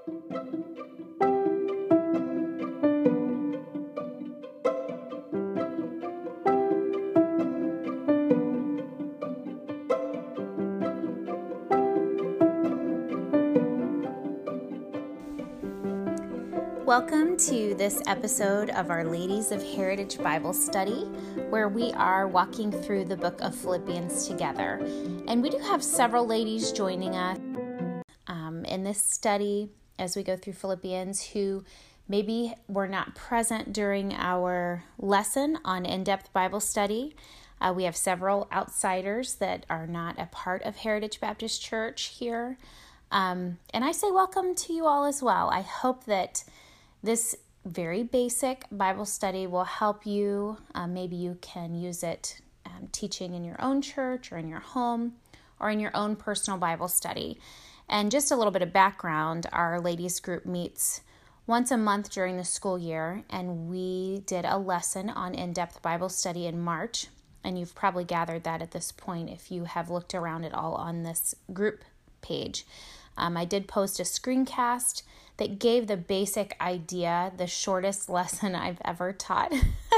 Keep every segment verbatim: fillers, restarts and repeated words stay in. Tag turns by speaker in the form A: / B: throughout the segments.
A: Welcome to this episode of our Ladies of Heritage Bible Study, where we are walking through the book of Philippians together. And we do have several ladies joining us um, in this study as we go through Philippians who maybe were not present during our lesson on in-depth Bible study. Uh, we have several outsiders that are not a part of Heritage Baptist Church here. Um, and I say welcome to you all as well. I hope that this very basic Bible study will help you. Uh, maybe you can use it um, teaching in your own church or in your home or in your own personal Bible study. And just a little bit of background, our ladies group meets once a month during the school year, and we did a lesson on in-depth Bible study in March. And you've probably gathered that at this point if you have looked around at all on this group page. Um, I did post a screencast that gave the basic idea, the shortest lesson I've ever taught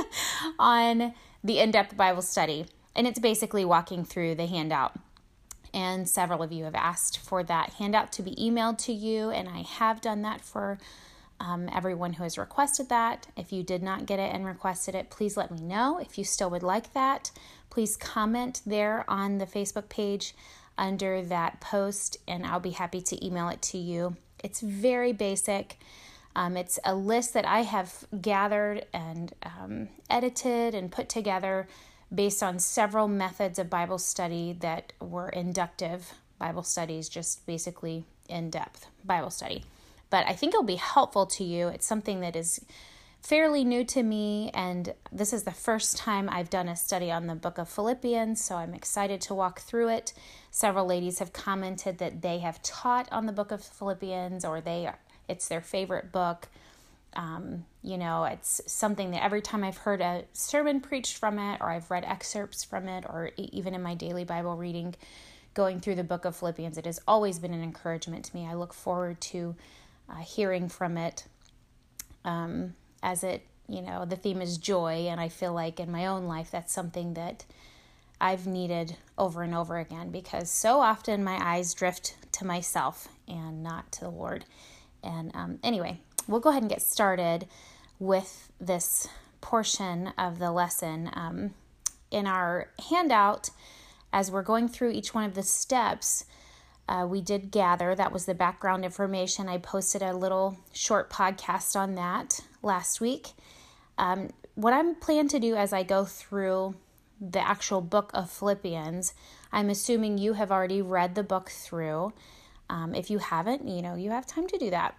A: on the in-depth Bible study. And it's basically walking through the handout. And several of you have asked for that handout to be emailed to you, and I have done that for um, everyone who has requested that. If you did not get it and requested it, please let me know. If you still would like that, please comment there on the Facebook page under that post, and I'll be happy to email it to you. It's very basic. Um, it's a list that I have gathered and um, edited and put together based on several methods of Bible study that were inductive Bible studies, just basically in-depth Bible study. But I think it'll be helpful to you. It's something that is fairly new to me, and this is the first time I've done a study on the book of Philippians, so I'm excited to walk through it. Several ladies have commented that they have taught on the book of Philippians, or they it's their favorite book. Um, you know, it's something that every time I've heard a sermon preached from it, or I've read excerpts from it, or even in my daily Bible reading, going through the book of Philippians, it has always been an encouragement to me. I look forward to uh, hearing from it. Um, as it, you know, the theme is joy, and I feel like in my own life that's something that I've needed over and over again, because so often my eyes drift to myself and not to the Lord. And um, anyway, we'll go ahead and get started with this portion of the lesson. Um, in our handout, as we're going through each one of the steps, Uh, we did gather, that was the background information. I posted a little short podcast on that last week. Um, what I'm planning to do as I go through the actual book of Philippians, I'm assuming you have already read the book through. Um, if you haven't, you know, you have time to do that.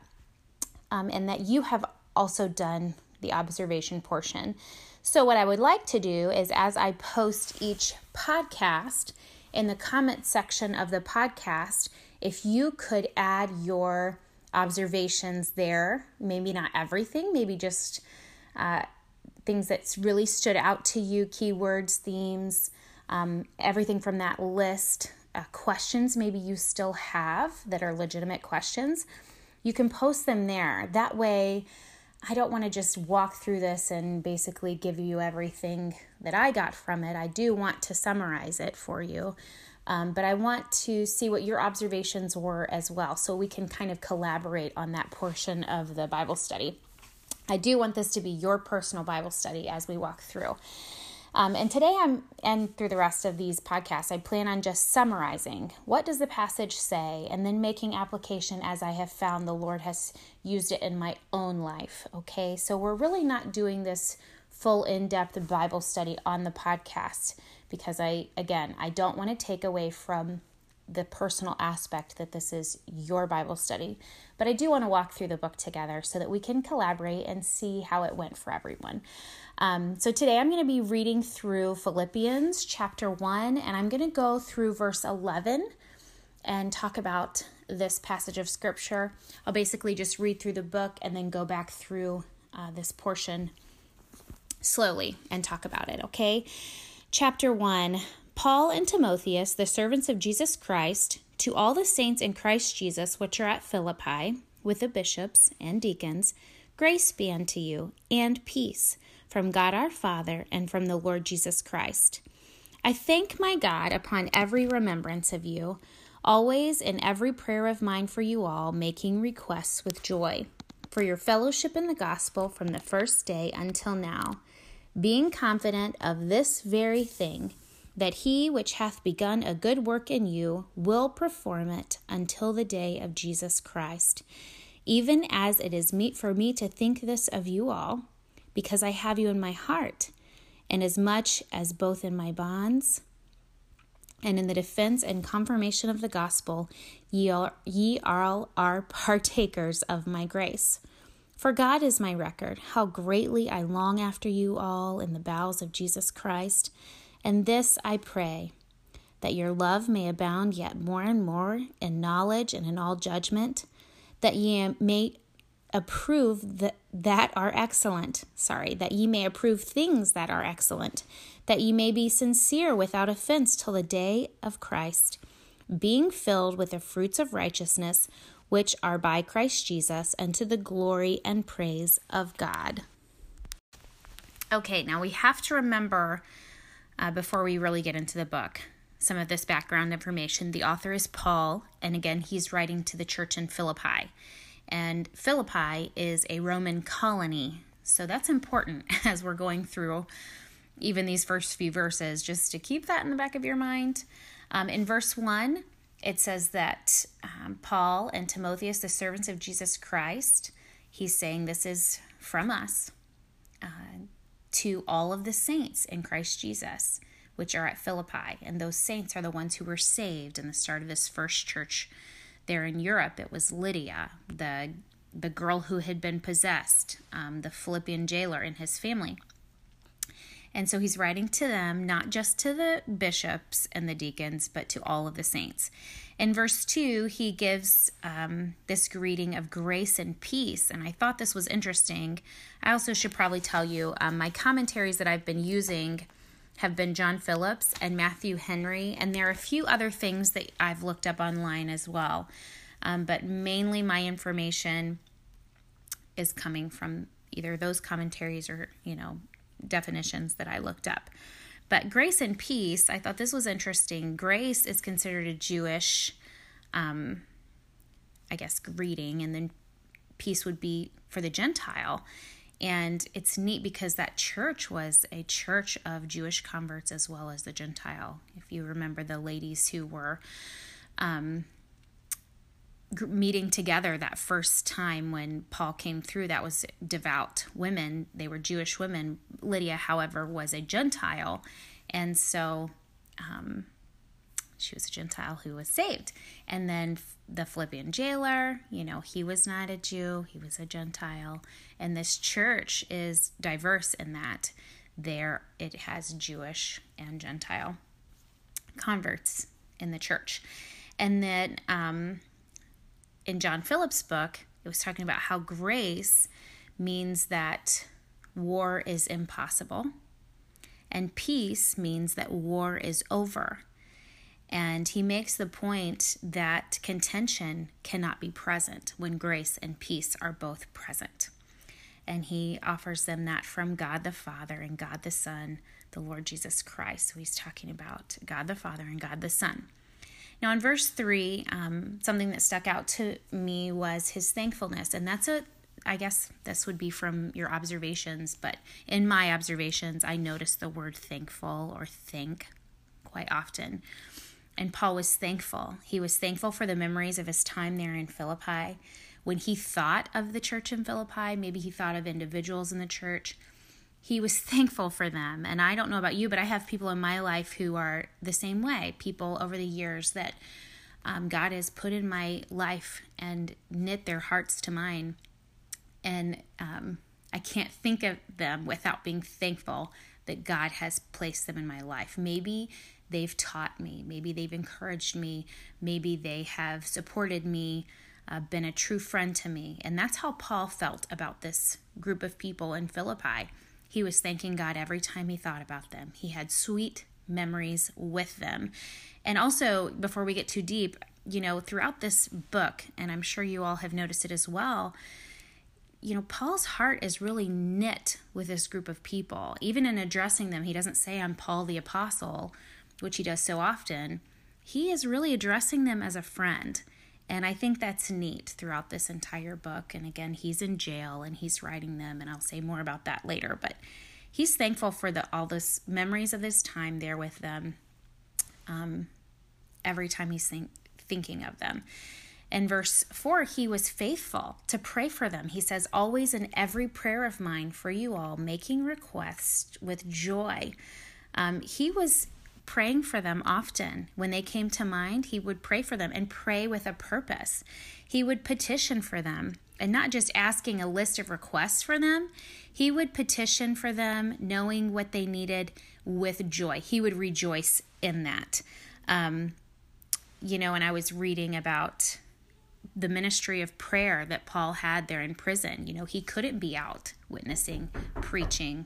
A: Um, and that you have also done the observation portion. So what I would like to do is, as I post each podcast, in the comment section of the podcast, if you could add your observations there, maybe not everything, maybe just uh, things that really stood out to you, keywords, themes, um, everything from that list, uh, questions maybe you still have that are legitimate questions, you can post them there. That way, I don't want to just walk through this and basically give you everything that I got from it. I do want to summarize it for you, um, but I want to see what your observations were as well, so we can kind of collaborate on that portion of the Bible study. I do want this to be your personal Bible study as we walk through. Um, and today I'm, and through the rest of these podcasts, I plan on just summarizing what does the passage say, and then making application as I have found the Lord has used it in my own life. Okay, so we're really not doing this full in-depth Bible study on the podcast because I, again, I don't want to take away from the personal aspect that this is your Bible study, but I do want to walk through the book together so that we can collaborate and see how it went for everyone. Um, so today I'm going to be reading through Philippians chapter one, and I'm going to go through verse eleven and talk about this passage of scripture. I'll basically just read through the book and then go back through uh, this portion slowly and talk about it, okay? Chapter one, Paul and Timotheus, the servants of Jesus Christ, to all the saints in Christ Jesus which are at Philippi, with the bishops and deacons, grace be unto you, and peace, from God our Father and from the Lord Jesus Christ. I thank my God upon every remembrance of you, always in every prayer of mine for you all, making requests with joy, for your fellowship in the gospel from the first day until now, being confident of this very thing, that he which hath begun a good work in you will perform it until the day of Jesus Christ. Even as it is meet for me to think this of you all, because I have you in my heart, and as much as both in my bonds and in the defense and confirmation of the gospel, ye are, ye all are partakers of my grace. For God is my record, how greatly I long after you all in the bowels of Jesus Christ. And this I pray, that your love may abound yet more and more in knowledge and in all judgment, that ye may approve that, that are excellent, sorry, that ye may approve things that are excellent, that ye may be sincere without offense till the day of Christ, being filled with the fruits of righteousness, which are by Christ Jesus, unto the glory and praise of God. Okay, now we have to remember, uh, before we really get into the book, some of this background information. The author is Paul, and again, he's writing to the church in Philippi. And Philippi is a Roman colony, so that's important as we're going through even these first few verses, just to keep that in the back of your mind. Um, in verse one, it says that um, Paul and Timotheus, the servants of Jesus Christ, he's saying this is from us, uh, to all of the saints in Christ Jesus, which are at Philippi. And those saints are the ones who were saved in the start of this first church there in Europe. It was Lydia, the the girl who had been possessed, um, the Philippian jailer and his family. And so he's writing to them, not just to the bishops and the deacons, but to all of the saints. In verse two, he gives um, this greeting of grace and peace. And I thought this was interesting. I also should probably tell you, um, my commentaries that I've been using have been John Phillips and Matthew Henry. And there are a few other things that I've looked up online as well. Um, but mainly my information is coming from either those commentaries or, you know, definitions that I looked up. But grace and peace, I thought this was interesting. Grace is considered a Jewish, um, I guess, greeting, and then peace would be for the Gentile. And it's neat because that church was a church of Jewish converts as well as the Gentile. If you remember the ladies who were um, meeting together that first time when Paul came through, that was devout women. They were Jewish women. Lydia, however, was a Gentile. And so um, she was a Gentile who was saved. And then the Philippian jailer, you know, he was not a Jew. He was a Gentile. And this church is diverse in that there it has Jewish and Gentile converts in the church. And then um, in John Phillips' book, it was talking about how grace means that war is impossible, and peace means that war is over. And he makes the point that contention cannot be present when grace and peace are both present. And he offers them that from God the Father and God the Son, the Lord Jesus Christ. So he's talking about God the Father and God the Son. Now in verse three, um, something that stuck out to me was his thankfulness. And that's a, I guess this would be from your observations, but in my observations, I noticed the word thankful or thank quite often. And Paul was thankful. He was thankful for the memories of his time there in Philippi. When he thought of the church in Philippi, maybe he thought of individuals in the church, he was thankful for them. And I don't know about you, but I have people in my life who are the same way. People over the years that um, God has put in my life and knit their hearts to mine. And um, I can't think of them without being thankful that God has placed them in my life. Maybe they've taught me. Maybe they've encouraged me. Maybe they have supported me, uh, been a true friend to me. And that's how Paul felt about this group of people in Philippi. He was thanking God every time he thought about them. He had sweet memories with them. And also, before we get too deep, you know, throughout this book, and I'm sure you all have noticed it as well, you know, Paul's heart is really knit with this group of people. Even in addressing them, he doesn't say, I'm Paul the Apostle, which he does so often. He is really addressing them as a friend. And I think that's neat throughout this entire book. And again, he's in jail and he's writing them, and I'll say more about that later. But he's thankful for the all this memories of his time there with them um, every time he's think, thinking of them. In verse four, he was faithful to pray for them. He says, always in every prayer of mine for you all, making requests with joy. Um, he was praying for them often. When they came to mind, he would pray for them and pray with a purpose. He would petition for them, and not just asking a list of requests for them. He would petition for them, knowing what they needed with joy. He would rejoice in that. Um, you know, and I was reading about the ministry of prayer that Paul had there in prison. You know, he couldn't be out witnessing, preaching.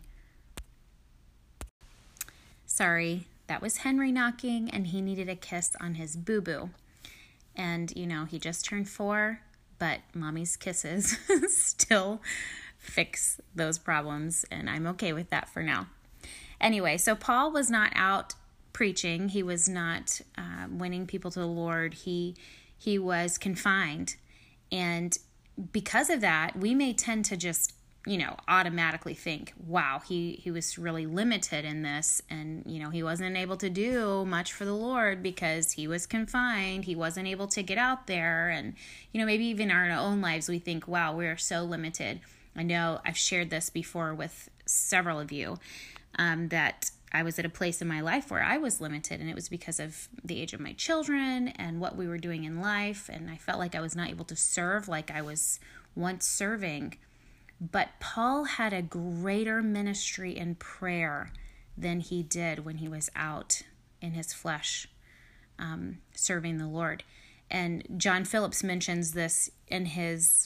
A: Sorry, that was Henry knocking, and he needed a kiss on his boo-boo. And, you know, he just turned four, but mommy's kisses still fix those problems, and I'm okay with that for now. Anyway, so Paul was not out preaching. He was not uh, winning people to the Lord. He he was confined, and because of that, we may tend to just, you know, automatically think, wow, he, he was really limited in this, and, you know, he wasn't able to do much for the Lord because he was confined. He wasn't able to get out there, and, you know, maybe even in our own lives, we think, wow, we're so limited. I know I've shared this before with several of you, um, that I was at a place in my life where I was limited, and it was because of the age of my children and what we were doing in life, and I felt like I was not able to serve like I was once serving. But Paul had a greater ministry in prayer than he did when he was out in his flesh, um, serving the Lord. And John Phillips mentions this in his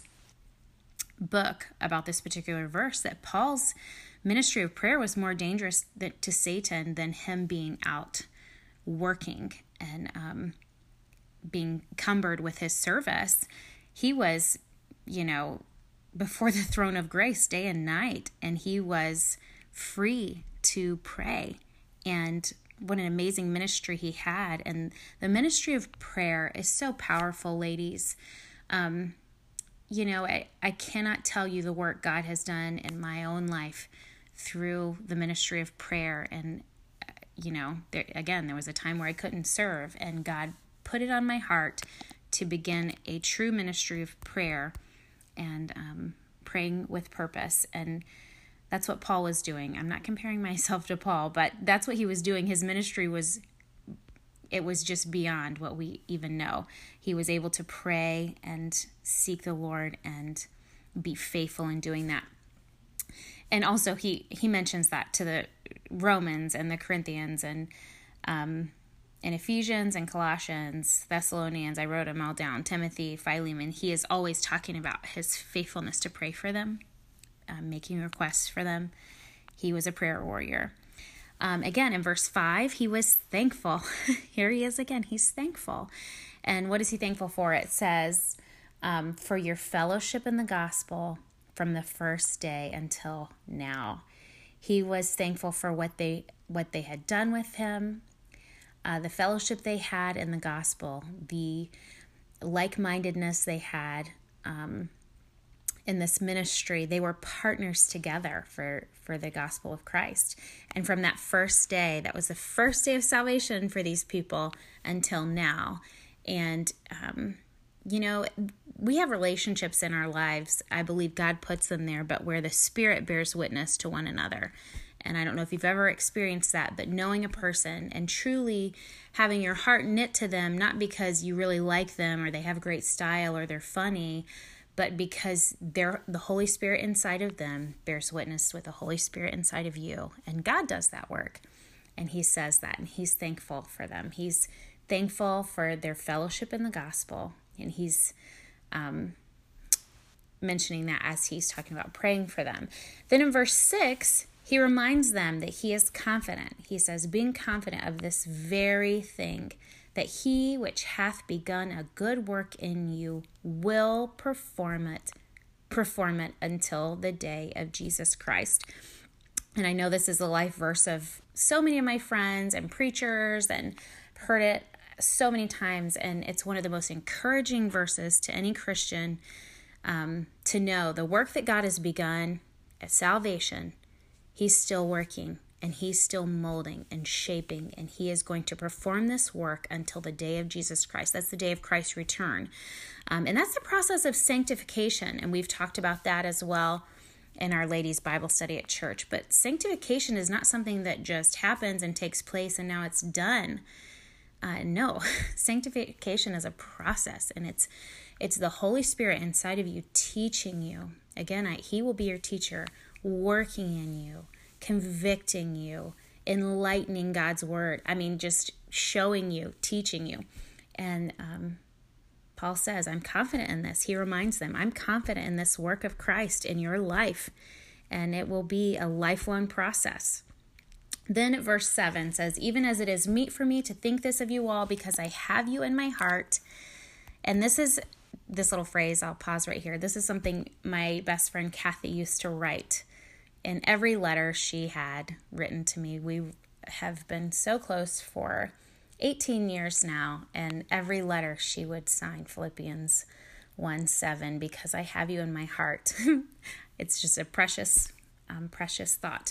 A: book about this particular verse, that Paul's ministry of prayer was more dangerous to Satan than him being out working and um, being cumbered with his service. He was, you know, before the throne of grace day and night, and he was free to pray. And what an amazing ministry he had. And the ministry of prayer is so powerful, ladies. Um, you know, I, I cannot tell you the work God has done in my own life through the ministry of prayer. And, you know, there, again, there was a time where I couldn't serve, and God put it on my heart to begin a true ministry of prayer and um, praying with purpose. And that's what Paul was doing. I'm not comparing myself to Paul, but that's what he was doing. His ministry was, it was just beyond what we even know. He was able to pray and seek the Lord and be faithful in doing that. And also he, he mentions that to the Romans and the Corinthians and um, in Ephesians and Colossians, Thessalonians. I wrote them all down. Timothy, Philemon. He is always talking about his faithfulness to pray for them, um, making requests for them. He was a prayer warrior. Um, again, in verse five, he was thankful. Here he is again. He's thankful. And what is he thankful for? It says, um, for your fellowship in the gospel from the first day until now. He was thankful for what they what they had done with him, uh, the fellowship they had in the gospel, the like-mindedness they had um, in this ministry. They were partners together for, for the gospel of Christ. And from that first day, that was the first day of salvation for these people until now. And, um, you know, we have relationships in our lives. I believe God puts them there, but where the Spirit bears witness to one another. And I don't know if you've ever experienced that, but knowing a person and truly having your heart knit to them, not because you really like them or they have great style or they're funny, but because they're, the Holy Spirit inside of them bears witness with the Holy Spirit inside of you. And God does that work. And he says that, and he's thankful for them. He's thankful for their fellowship in the gospel. And he's um, mentioning that as he's talking about praying for them. Then in verse six, he reminds them that he is confident. He says, being confident of this very thing, that he which hath begun a good work in you will perform it, perform it until the day of Jesus Christ. And I know this is a life verse of so many of my friends and preachers, and heard it so many times. And it's one of the most encouraging verses to any Christian, um, to know the work that God has begun at salvation, he's still working, and he's still molding and shaping, and he is going to perform this work until the day of Jesus Christ. That's the day of Christ's return. Um, and that's the process of sanctification. And we've talked about that as well in our ladies' Bible study at church. But sanctification is not something that just happens and takes place and now it's done. Uh, no, sanctification is a process, and it's it's the Holy Spirit inside of you teaching you. Again, I, he will be your teacher, working in you, convicting you, enlightening God's word. I mean, just showing you, teaching you. And um, Paul says, I'm confident in this. He reminds them, I'm confident in this work of Christ in your life, and it will be a lifelong process. Then verse seven says, even as it is meet for me to think this of you all, because I have you in my heart. And this is this little phrase, I'll pause right here. This is something my best friend Kathy used to write in every letter she had written to me. We have been so close for eighteen years now, and every letter she would sign Philippians one seven, because I have you in my heart. It's just a precious, um, precious thought.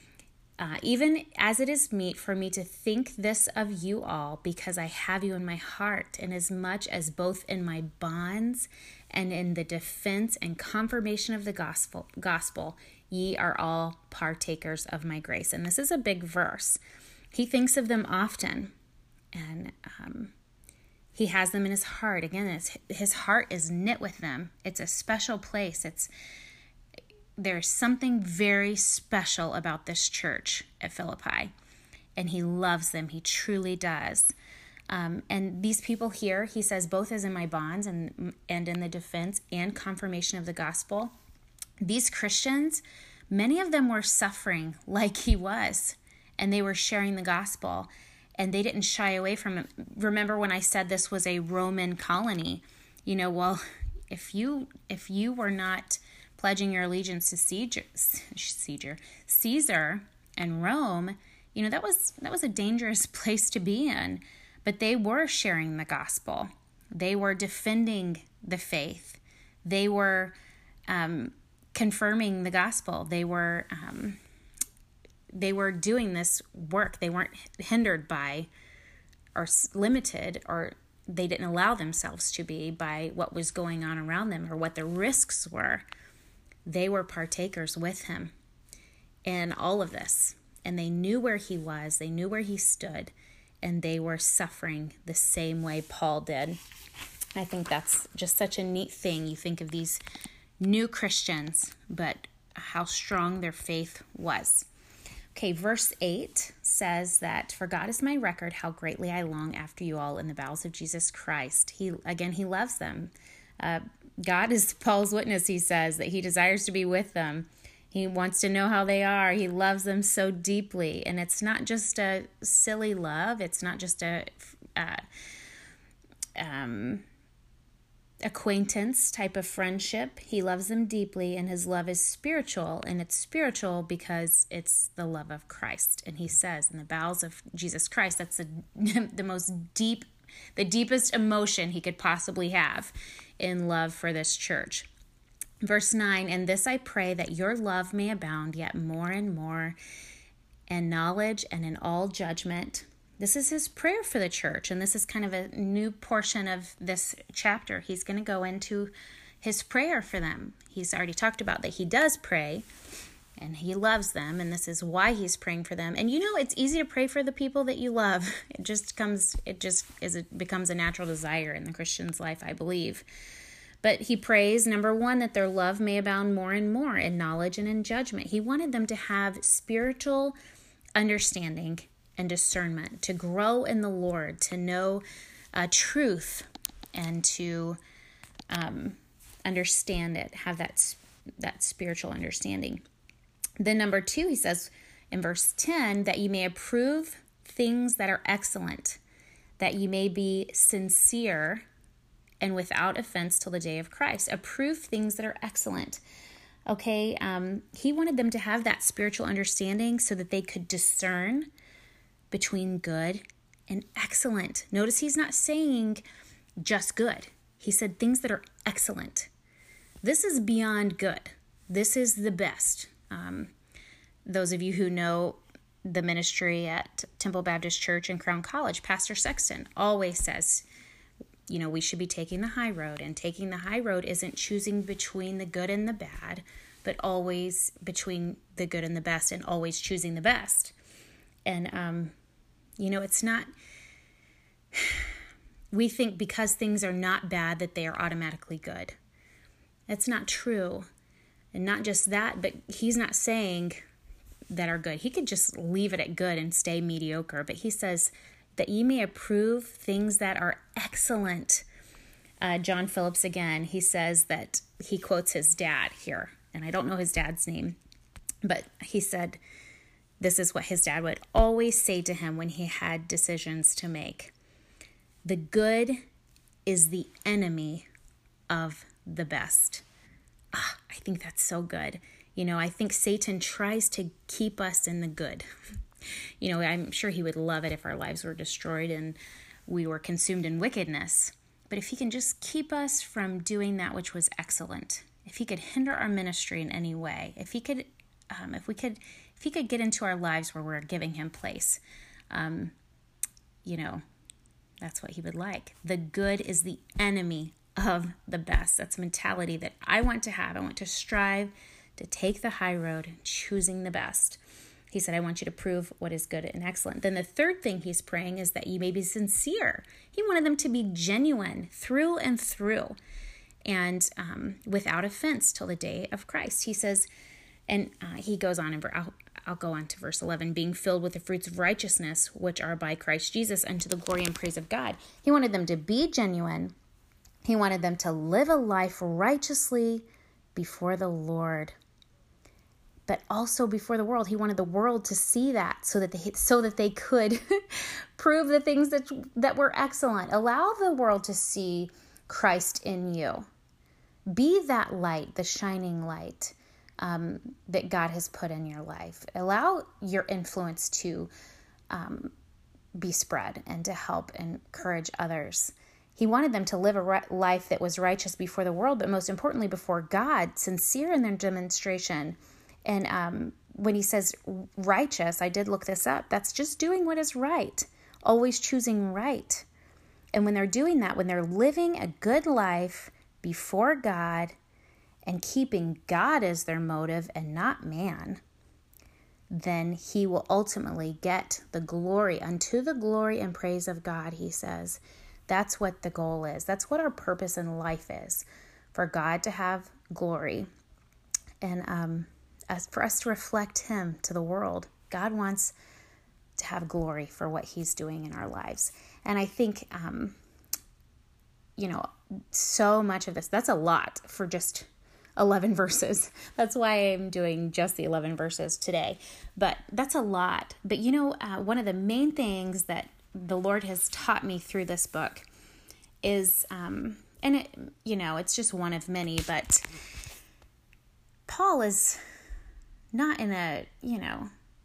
A: Uh, even as it is meet for me to think this of you all, because I have you in my heart, inasmuch as both in my bonds and in the defense and confirmation of the gospel, gospel, ye are all partakers of my grace. And this is a big verse. He thinks of them often, and um, he has them in his heart. Again, it's, his heart is knit with them. It's a special place. It's There's something very special about this church at Philippi, and he loves them. He truly does. Um, and these people here, he says, both as in my bonds and and in the defense and confirmation of the gospel. These Christians, many of them were suffering like he was, and they were sharing the gospel, and they didn't shy away from it. Remember when I said this was a Roman colony? You know, well, if you if you were not pledging your allegiance to Caesar, Caesar, Caesar and Rome, you know, that was that was a dangerous place to be in. But they were sharing the gospel. They were defending the faith. They were um, confirming the gospel. They were um, they were doing this work. They weren't hindered by or limited, or they didn't allow themselves to be by what was going on around them or what the risks were. They were partakers with him in all of this, and they knew where he was, they knew where he stood, and they were suffering the same way Paul did. I think that's just such a neat thing. You think of these new Christians, but how strong their faith was. Okay, verse eight says that, for God is my record, how greatly I long after you all in the bowels of Jesus Christ. He, again, he loves them. Uh, God is Paul's witness. He says that he desires to be with them. He wants to know how they are. He loves them so deeply. And it's not just a silly love. It's not just a uh, um, acquaintance type of friendship. He loves them deeply, and his love is spiritual. And it's spiritual because it's the love of Christ. And he says in the bowels of Jesus Christ, that's the, the most deep, the deepest emotion he could possibly have in love for this church. Verse nine, and this I pray, that your love may abound yet more and more in knowledge and in all judgment. This is his prayer for the church, and this is kind of a new portion of this chapter. He's going to go into his prayer for them. He's already talked about that he does pray, and he loves them, and this is why he's praying for them. And you know, it's easy to pray for the people that you love. It just comes, it just is, it becomes a natural desire in the Christian's life, I believe. But he prays, number one, that their love may abound more and more in knowledge and in judgment. He wanted them to have spiritual understanding and discernment, to grow in the Lord, to know uh, truth, and to um, understand it, have that that spiritual understanding. Then number two, he says in verse ten, that you may approve things that are excellent, that you may be sincere and without offense till the day of Christ. Approve things that are excellent. Okay, um, he wanted them to have that spiritual understanding so that they could discern between good and excellent. Notice he's not saying just good. He said things that are excellent. This is beyond good. This is the best. Um, those of you who know the ministry at Temple Baptist Church and Crown College, Pastor Sexton always says, you know, we should be taking the high road. And taking the high road isn't choosing between the good and the bad, but always between the good and the best, and always choosing the best. And, um, you know, it's not, we think because things are not bad that they are automatically good. That's not true. And not just that, but he's not saying that are good. He could just leave it at good and stay mediocre. But he says that ye may approve things that are excellent. Uh, John Phillips, again, he says that he quotes his dad here. And I don't know his dad's name. But he said this is what his dad would always say to him when he had decisions to make. The good is the enemy of the best. Ah, I think that's so good. You know, I think Satan tries to keep us in the good. You know, I'm sure he would love it if our lives were destroyed and we were consumed in wickedness. But if he can just keep us from doing that which was excellent, if he could hinder our ministry in any way, if he could, um, if we could, if he could get into our lives where we're giving him place, um, you know, that's what he would like. The good is the enemy of the best. That's a mentality that I want to have. I want to strive to take the high road and choosing the best. He said, I want you to prove what is good and excellent. Then the third thing he's praying is that you may be sincere. He wanted them to be genuine through and through and um, without offense till the day of Christ. He says, and uh, he goes on, and I'll, I'll go on to verse eleven, being filled with the fruits of righteousness, which are by Christ Jesus, unto the glory and praise of God. He wanted them to be genuine. He wanted them to live a life righteously before the Lord, but also before the world. He wanted the world to see that so that they so that they could prove the things that that were excellent. Allow the world to see Christ in you. Be that light, the shining light um, that God has put in your life. Allow your influence to um, be spread and to help and encourage others. He wanted them to live a right life that was righteous before the world, but most importantly before God, sincere in their demonstration. And um, when he says righteous, I did look this up. That's just doing what is right, always choosing right. And when they're doing that, when they're living a good life before God and keeping God as their motive and not man, then he will ultimately get the glory, unto the glory and praise of God, he says. That's what the goal is. That's what our purpose in life is, for God to have glory and um, as for us to reflect him to the world. God wants to have glory for what he's doing in our lives. And I think, um, you know, so much of this, that's a lot for just eleven verses. That's why I'm doing just the eleven verses today. But that's a lot. But, you know, uh, one of the main things that the Lord has taught me through this book is, um, and it, you know, it's just one of many, but Paul is not in a, you know,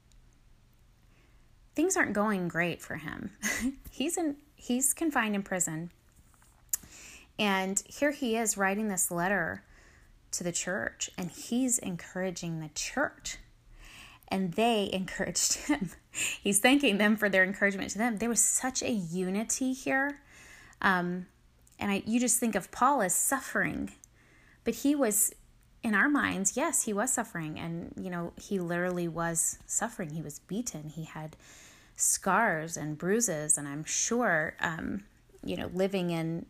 A: things aren't going great for him. he's in, he's confined in prison. And here he is writing this letter to the church, and he's encouraging the church. And they encouraged him. He's thanking them for their encouragement to them. There was such a unity here. Um, and I, you just think of Paul as suffering. But he was, in our minds, yes, he was suffering. And, you know, he literally was suffering. He was beaten. He had scars and bruises. And I'm sure, um, you know, living in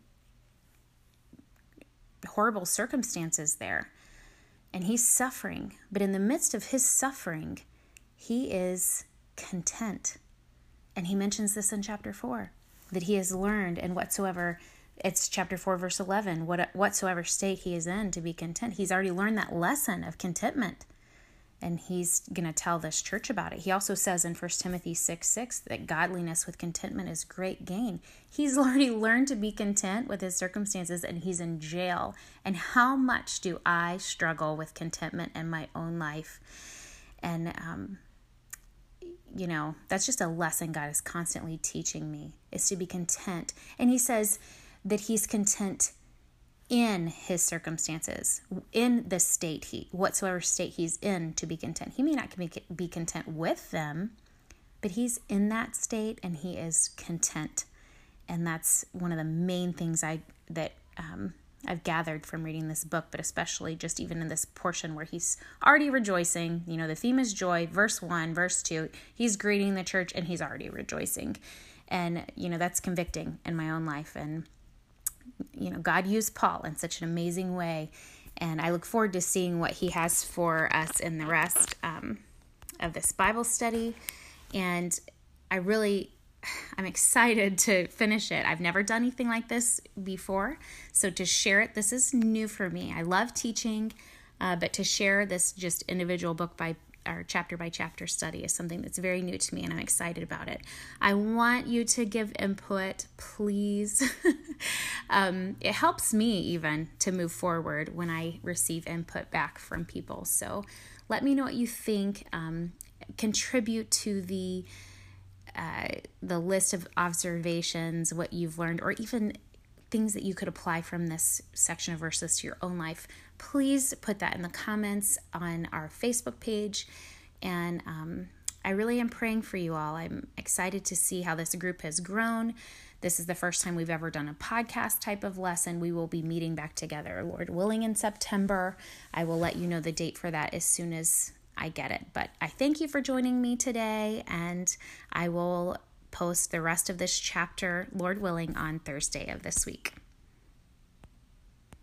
A: horrible circumstances there. And he's suffering, but in the midst of his suffering, he is content. And he mentions this in chapter four, that he has learned, and whatsoever, it's chapter four, verse eleven, what whatsoever state he is in, to be content. He's already learned that lesson of contentment. and he's going to tell this church about it. He also says in First Timothy six six that godliness with contentment is great gain. He's already learned to be content with his circumstances, and he's in jail. And how much do I struggle with contentment in my own life? And, um, you know, that's just a lesson God is constantly teaching me, is to be content. And he says that he's content in his circumstances, in the state he, whatsoever state he's in, to be content. He may not be content with them, but he's in that state and he is content. And that's one of the main things I that um, I've gathered from reading this book, but especially just even in this portion where he's already rejoicing. You know, the theme is joy, verse one, verse two, he's greeting the church and he's already rejoicing. And, you know, that's convicting in my own life. And you know, God used Paul in such an amazing way, and I look forward to seeing what he has for us in the rest um, of this Bible study. And I really, I'm excited to finish it. I've never done anything like this before, so to share it, this is new for me. I love teaching, uh, but to share this just individual book by our chapter by chapter study is something that's very new to me, and I'm excited about it. I want you to give input, please. um, it helps me even to move forward when I receive input back from people. So let me know what you think. Um, contribute to the uh, the list of observations, what you've learned, or even things that you could apply from this section of verses to your own life. Please put that in the comments on our Facebook page. And um, I really am praying for you all. I'm excited to see how this group has grown. This is the first time we've ever done a podcast type of lesson. We will be meeting back together, Lord willing, in September. I will let you know the date for that as soon as I get it. But I thank you for joining me today, and I will post the rest of this chapter, Lord willing, on Thursday of this week.